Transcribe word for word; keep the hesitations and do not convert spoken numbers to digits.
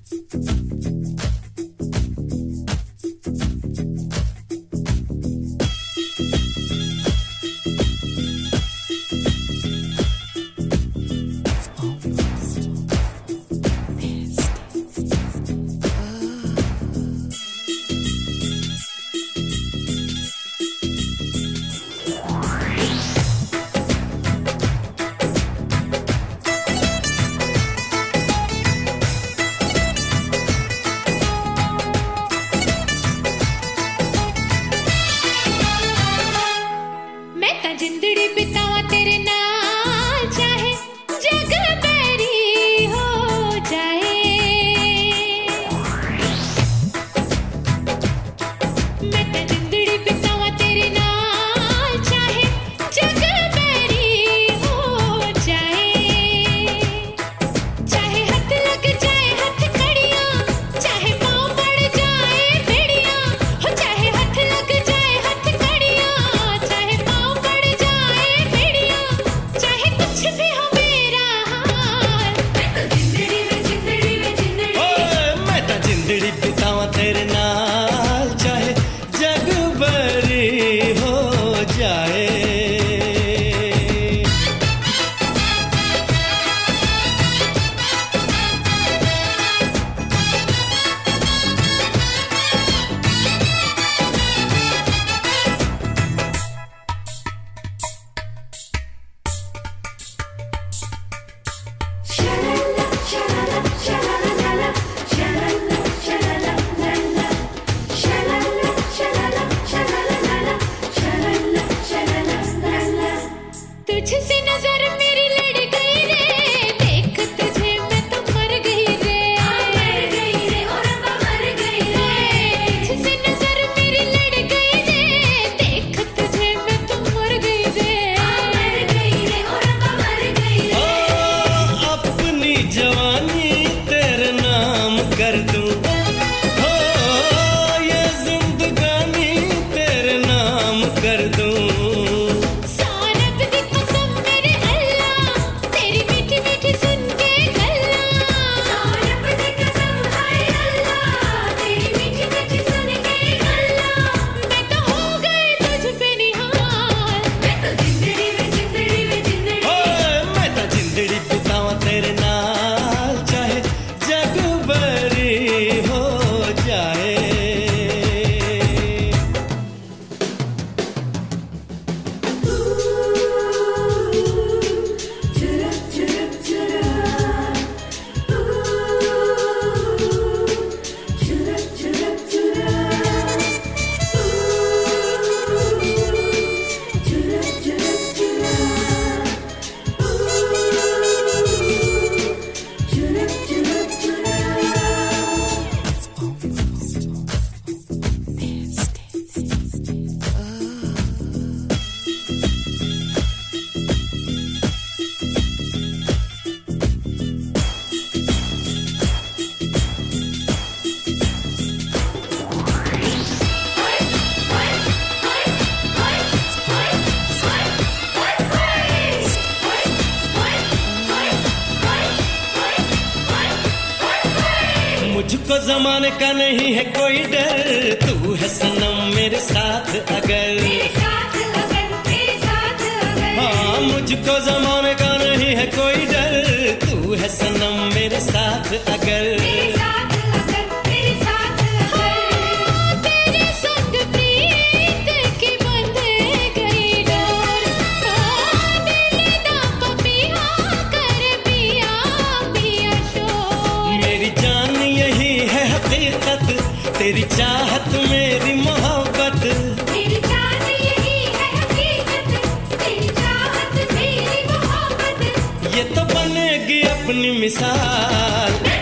मुझको जमाने का नहीं है कोई डर, तू है सनम मेरे साथ अगर, मेरे साथ अगर, मेरे साथ अगर। हाँ मुझको जमाने का नहीं है कोई डर, तू है सनम मेरे साथ अगर, मेरे साथ अगर, मेरे साथ अगर। तेरे संग प्रीत की बंध गई डोर, दिल दा पपिया कर पिया पिया शोर। मेरी जान यही है हकीकत, तेरी चाहत मेरी मोहब्बत, मेरी जान यही है हकीकत, तेरी चाहत मेरी मोहब्बत। ये तो बनेगी अपनी मिसाल।